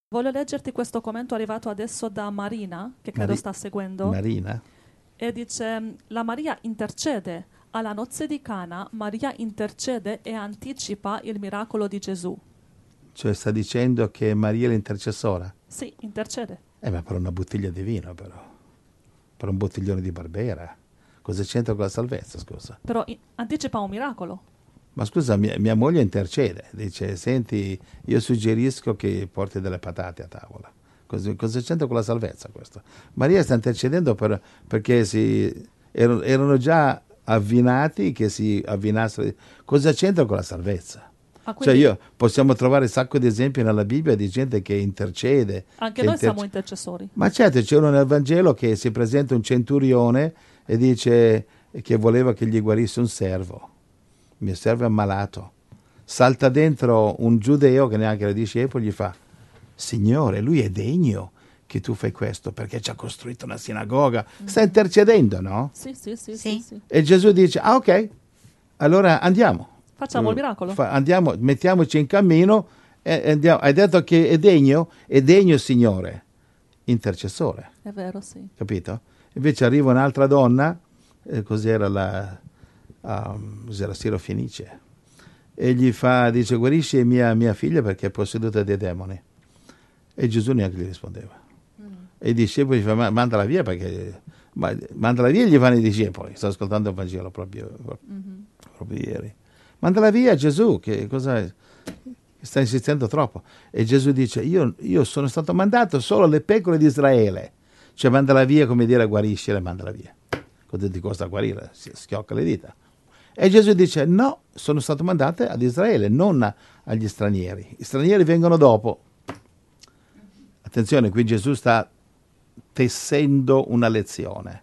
Voglio leggerti questo commento arrivato adesso da Marina, che credo sta seguendo. Marina? E dice: la Maria intercede. Alla nozze di Cana, Maria intercede e anticipa il miracolo di Gesù. Cioè sta dicendo che Maria è l'intercessora? Sì, intercede. Ma per una bottiglia di vino, però. Per un bottiglione di Barbera. Cosa c'entra con la salvezza, scusa? Però anticipa un miracolo. Ma scusa, mia moglie intercede. Dice, senti, io suggerisco che porti delle patate a tavola. Cosa c'entra con la salvezza questo? Maria sta intercedendo perché erano già avvinati che si avvinassero. Cosa c'entra con la salvezza? Quindi, Possiamo trovare un sacco di esempi nella Bibbia di gente che intercede. Anche noi siamo intercessori. Ma certo, c'è uno nel Vangelo che si presenta un centurione e dice che voleva che gli guarisse un servo. Mio servo è ammalato. Salta dentro un giudeo che neanche era discepolo, gli fa: Signore, lui è degno che tu fai questo perché ci ha costruito una sinagoga. Sta intercedendo, no? Sì. E Gesù dice: ah, ok, allora andiamo. Facciamo il miracolo. Andiamo, mettiamoci in cammino e andiamo. Hai detto che è degno? È degno, Signore. Intercessore. È vero, sì. Capito? Invece arriva un'altra donna, cos'era Siro Fenice, e gli dice: guarisci mia figlia perché è posseduta dai demoni. E Gesù neanche gli rispondeva. E i discepoli gli fanno: mandala via, perché mandala via, gli fanno i discepoli. Sto ascoltando il Vangelo proprio ieri. Mandala via, Gesù, che cosa sta insistendo troppo. E Gesù dice: io sono stato mandato solo alle pecore di Israele. Cioè mandala via, come dire, guariscile, mandala via. Cosa ti costa guarire? Si schiocca le dita. E Gesù dice: no, sono stato mandato ad Israele, non agli stranieri. Gli stranieri vengono dopo. Attenzione, qui Gesù sta tessendo una lezione.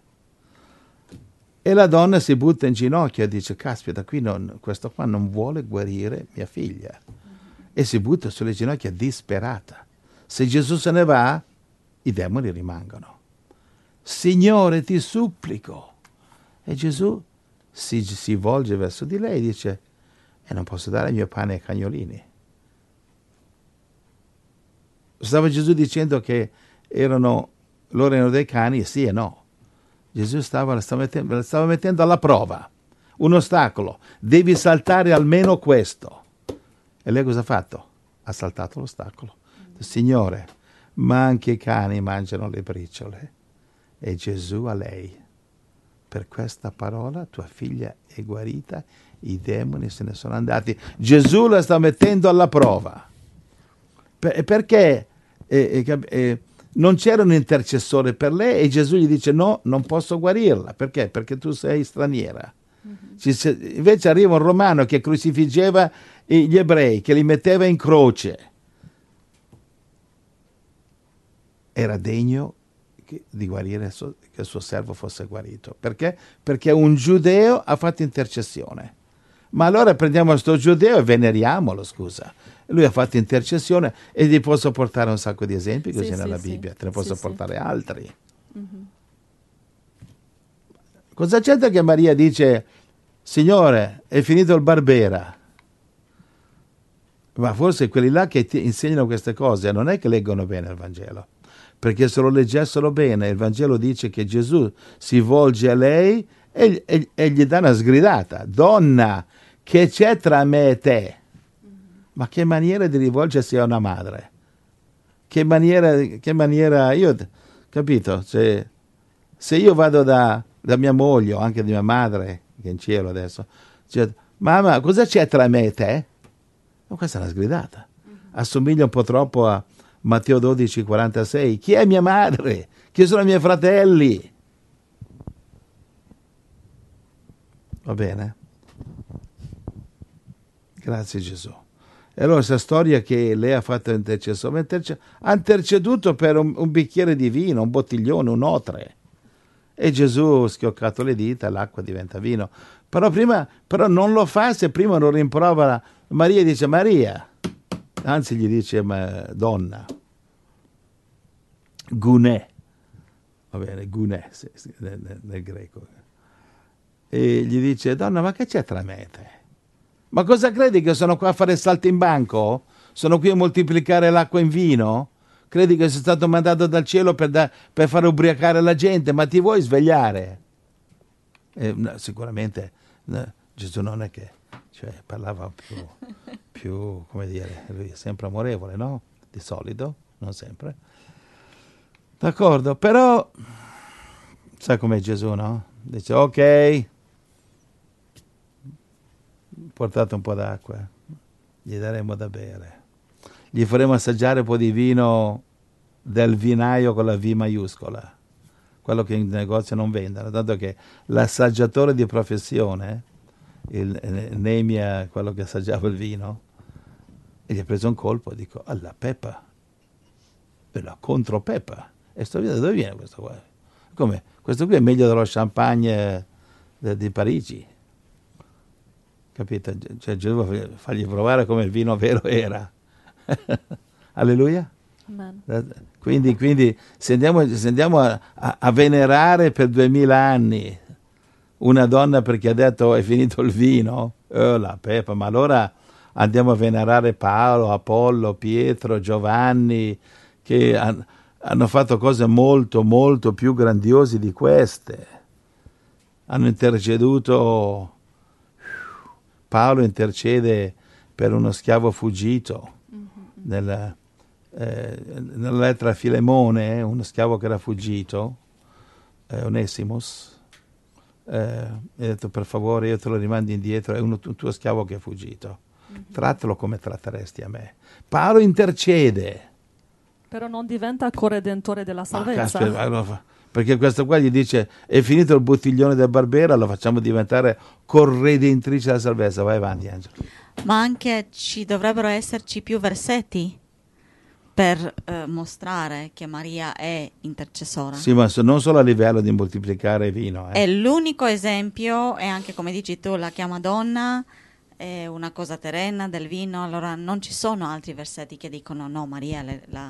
E la donna si butta in ginocchio e dice: caspita, questo qua non vuole guarire mia figlia. E si butta sulle ginocchia disperata. Se Gesù se ne va, i demoni rimangono. Signore, ti supplico. E Gesù si volge verso di lei e dice: non posso dare il mio pane ai cagnolini. Stava Gesù dicendo che loro erano dei cani? Sì e no. Gesù stava mettendo alla prova un ostacolo. Devi saltare almeno questo. E lei cosa ha fatto? Ha saltato l'ostacolo. Signore, ma anche i cani mangiano le briciole. E Gesù a lei: per questa parola tua figlia è guarita, i demoni se ne sono andati. Gesù la sta mettendo alla prova. Perché non c'era un intercessore per lei e Gesù gli dice: no, non posso guarirla. Perché? Perché tu sei straniera. Invece arriva un romano che crucifiggeva gli ebrei, che li metteva in croce. Era degno di guarire, che il suo servo fosse guarito. Perché? Perché un giudeo ha fatto intercessione. Ma allora prendiamo questo giudeo e veneriamolo, scusa. Lui ha fatto intercessione e ti posso portare un sacco di esempi così nella Bibbia. Te ne posso portare altri. Cosa c'entra che Maria dice: Signore, è finito il Barbera? Ma forse quelli là che ti insegnano queste cose non è che leggono bene il Vangelo. Perché se lo leggessero bene, il Vangelo dice che Gesù si volge a lei e gli dà una sgridata: donna, che c'è tra me e te? Ma che maniera di rivolgersi a una madre? Che maniera, io, capito? Se io vado da mia moglie o anche di mia madre, che è in cielo adesso, cioè, mamma, cosa c'è tra me e te? Ma questa è una sgridata. Assomiglia un po' troppo a Matteo 12,46. Chi è mia madre? Chi sono i miei fratelli? Va bene? Grazie Gesù. E allora questa storia che lei ha fatto intercessore, ha interceduto per un bicchiere di vino, un bottiglione, un otre. E Gesù ha schioccato le dita, l'acqua diventa vino. Però non lo fa se prima non rimprovera. Maria dice: Maria. Anzi gli dice: donna. Gunè. Va bene, gunè nel greco. E gli dice: donna, ma che c'è tra me e te? Ma cosa credi, che sono qua a fare salto in banco? Sono qui a moltiplicare l'acqua in vino? Credi che sei stato mandato dal cielo per far ubriacare la gente, ma ti vuoi svegliare? No, sicuramente no, Gesù non è che parlava più, come dire, lui è sempre amorevole, no? Di solito, non sempre. D'accordo, però sai com'è Gesù, no? Dice, ok, portate un po' d'acqua, gli daremo da bere. Gli faremo assaggiare un po' di vino del vinaio con la V maiuscola, quello che in negozio non vendono, tanto che l'assaggiatore di professione, il Nemia, quello che assaggiava il vino, e gli ha preso un colpo, dico, alla Peppa, e la contropeppa, e sto via, da dove viene questo qua? Come? Questo qui è meglio dello champagne di Parigi, capito? Cioè Gesù fargli provare come il vino vero era. Alleluia. Amen. Quindi se andiamo a venerare per 2000 anni una donna perché ha detto è finito il vino, la Peppa, ma allora andiamo a venerare Paolo, Apollo, Pietro, Giovanni, che hanno fatto cose molto, molto più grandiose di queste. Hanno interceduto, Paolo intercede per uno schiavo fuggito, nella lettera a Filemone, uno schiavo che era fuggito, Onesimus, ha detto per favore io te lo rimando indietro, è un tuo schiavo che è fuggito, trattalo come tratteresti a me. Paolo intercede, però non diventa corredentore della salvezza. Caspita, perché questo qua gli dice è finito il bottiglione del Barbera, lo facciamo diventare corredentrice della salvezza. Vai avanti, Angelo. Ma anche ci dovrebbero esserci più versetti per mostrare che Maria è intercessora. Sì, ma non solo a livello di moltiplicare vino. È l'unico esempio, e anche come dici tu, la chiama donna, è una cosa terrena del vino, allora non ci sono altri versetti che dicono no, Maria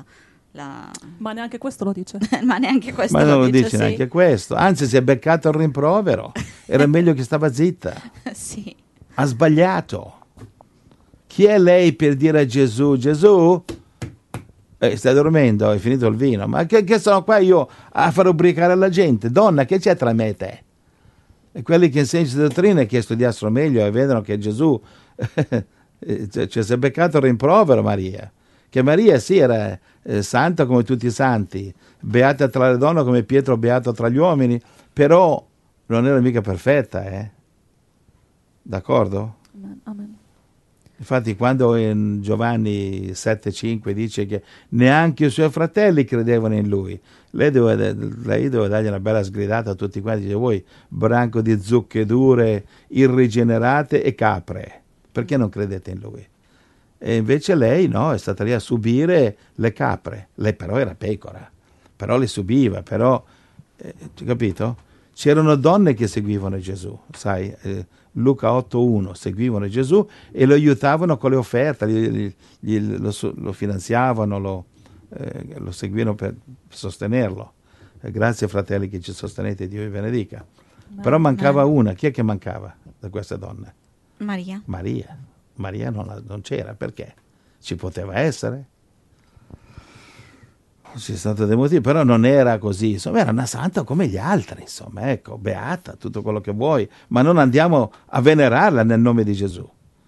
Ma neanche questo lo dice. Ma neanche questo ma non lo dice sì. neanche questo, anzi si è beccato il rimprovero, era meglio che stava zitta. Sì. Ha sbagliato. Chi è lei per dire a Gesù, stai dormendo, è finito il vino, ma che sono qua io a far ubriacare la gente? Donna, che c'è tra me e te? E quelli che insegnano dottrine che studiassero meglio e vedono che Gesù si è beccato il rimprovero Maria, che Maria sì era santa come tutti i santi, beata tra le donne come Pietro beato tra gli uomini, però non era mica perfetta, d'accordo? Amen. Infatti quando in Giovanni 7,5 dice che neanche i suoi fratelli credevano in lui, lei doveva dargli una bella sgridata a tutti quanti, dice voi branco di zucche dure, irrigenerate e capre, perché non credete in lui? E invece lei no, è stata lì a subire le capre, lei però era pecora, però le subiva, però, capito? C'erano donne che seguivano Gesù, sai, Luca 8,1 seguivano Gesù e lo aiutavano con le offerte, lo finanziavano, lo seguivano per sostenerlo. Grazie fratelli che ci sostenete, Dio vi benedica. Però mancava una, chi è che mancava da queste donne? Maria non c'era, perché? Ci poteva essere. Ci sono stati dei motivi, però non era così, insomma era una santa come gli altri, insomma, ecco, beata, tutto quello che vuoi, ma non andiamo a venerarla nel nome di Gesù.